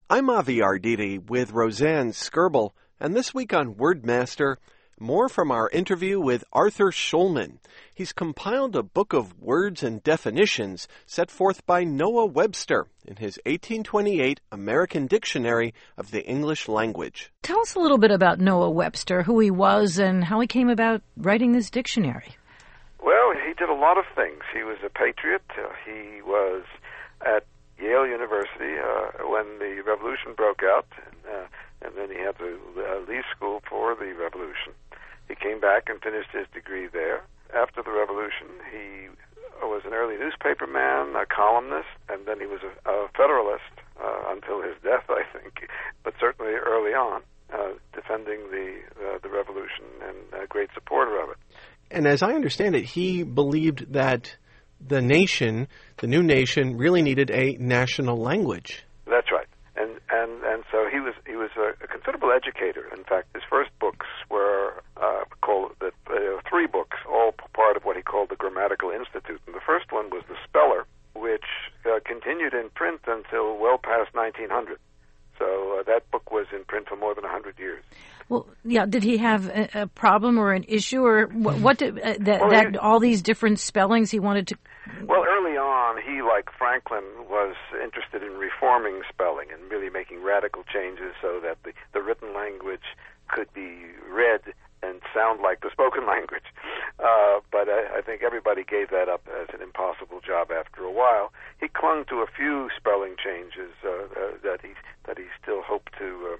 I'm Avi Arditi with Roseanne Skirble, and this week on Wordmaster, more from our interview with Arthur Schulman. He's compiled a book of words and definitions set forth by Noah Webster in his 1828 American Dictionary of the English Language. Tell us a little bit about Noah Webster, who he was, and how he came about writing this dictionary. Well, he did a lot of things. He was a patriot. He was at Yale University when the revolution broke out, and then he had to leave school for the revolution. He came back and finished his degree there. After the revolution, he was an early newspaper man, a columnist, and then he was a Federalist until his death, I think, but certainly early on, defending the revolution and a great supporter of it. And as I understand it, he believed that the nation, the new nation, really needed a national language. That's right. And so he was a considerable educator. In fact, his first books were called three books, all part of what he called the Grammatical Institute. And the first one was The Speller, which continued in print until well past 1900. So that book was in print for more than 100 years. Well, yeah. Did he have a problem or an issue, or what did that all these different spellings he wanted to? Well, early on, he, like Franklin, was interested in reforming spelling and really making radical changes so that the written language could be read and sound like the spoken language. But I think everybody gave that up as an impossible job after a while. He clung to a few spelling changes that he still hoped to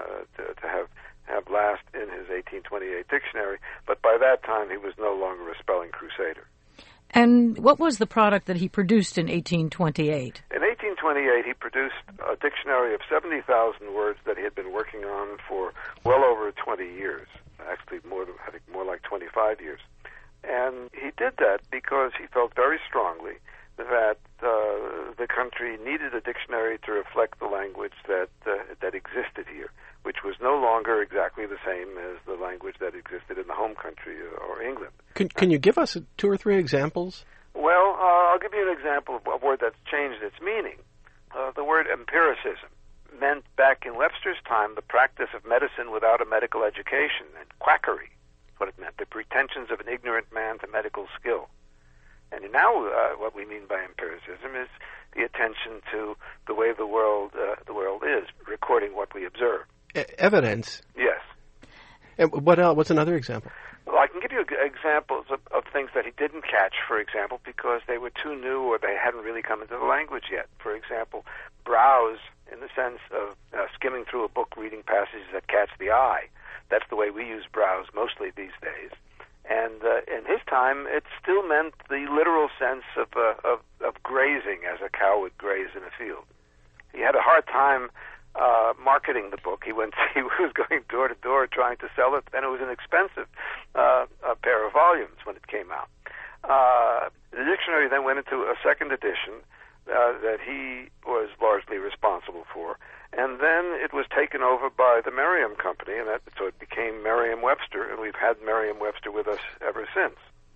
have last in his 1828 dictionary, but by that time he was no longer a spelling crusader. And what was the product that he produced in 1828? In 1828, he produced a dictionary of 70,000 words that he had been working on for well over 20 years. Actually, more like 25 years. And he did that because he felt very strongly that the country needed a dictionary to reflect the language that existed here, which was no longer exactly the same as the language that existed in the home country or England. Can you give us two or three examples? Well, I'll give you an example of a word that's changed its meaning. The word empiricism meant back in Webster's time the practice of medicine without a medical education, and quackery is what it meant, the pretensions of an ignorant man to medical skill. And now what we mean by empiricism is the attention to the way the world is, recording what we observe. Evidence? Yes. And what else? What's another example? Well, I can give you examples of things that he didn't catch, for example, because they were too new or they hadn't really come into the language yet. For example, browse, in the sense of skimming through a book, reading passages that catch the eye. That's the way we use browse mostly these days. And in his time, it still meant the literal sense of grazing, as a cow would graze in a field. He had a hard time marketing the book. He was going door to door trying to sell it, and it was an expensive pair of volumes when it came out. The dictionary then went into a second edition that he was largely responsible for, and then it was taken over by the Merriam Company, and so it became Merriam-Webster, and we've had Merriam-Webster with us ever since.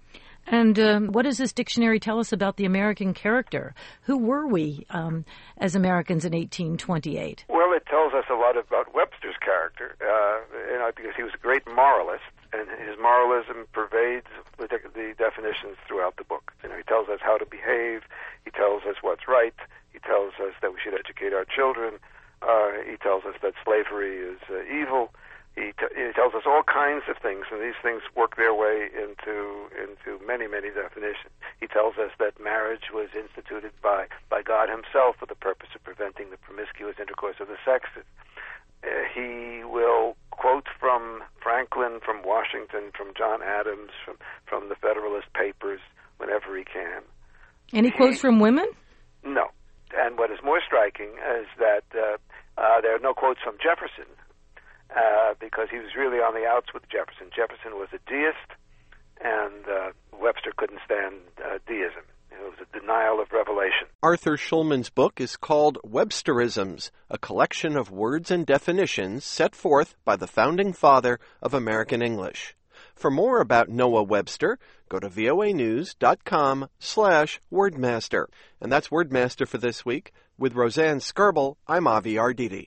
And what does this dictionary tell us about the American character? Who were we as Americans in 1828? Well, it tells us a lot about Webster's character, because he was a great moralist, and his moralism pervades the definitions throughout the book. He tells us how to behave. He tells us what's right. He tells us that we should educate our children. He tells us that slavery is evil. He tells us all kinds of things, and these things work their way into many, many definitions. He tells us that marriage was instituted by God himself for the purpose of preventing the promiscuous intercourse of the sexes. He will quote from Franklin, from Washington, from John Adams, from the Federalist Papers whenever he can. Any quotes from women? No. And what is more striking is that there are no quotes from Jefferson, because he was really on the outs with Jefferson. Jefferson was a deist, and Webster couldn't stand deism. It was a denial of revelation. Arthur Schulman's book is called Websterisms, a collection of words and definitions set forth by the founding father of American English. For more about Noah Webster, go to voanews.com/wordmaster. And that's Wordmaster for this week. With Roseanne Skirble, I'm Avi Arditi.